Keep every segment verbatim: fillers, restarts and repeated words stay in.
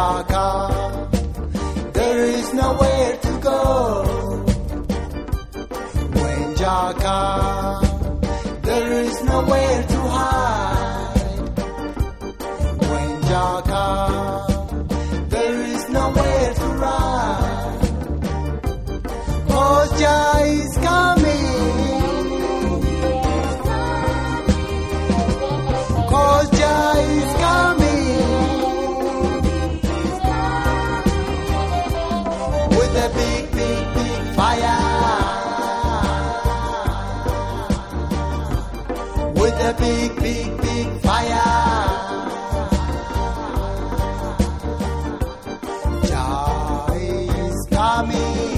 Jah come, there is nowhere to go. When Jah come, there is nowhere to hide. When Jah come, there is nowhere to run. 'Cause Jah is coming. 'Cause Jah is coming. With a big, big, big fire. With a big, big, big fire. Jah is coming.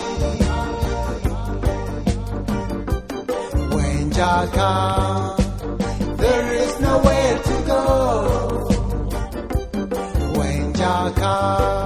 When Jah comes, there is nowhere to go. When Jah comes,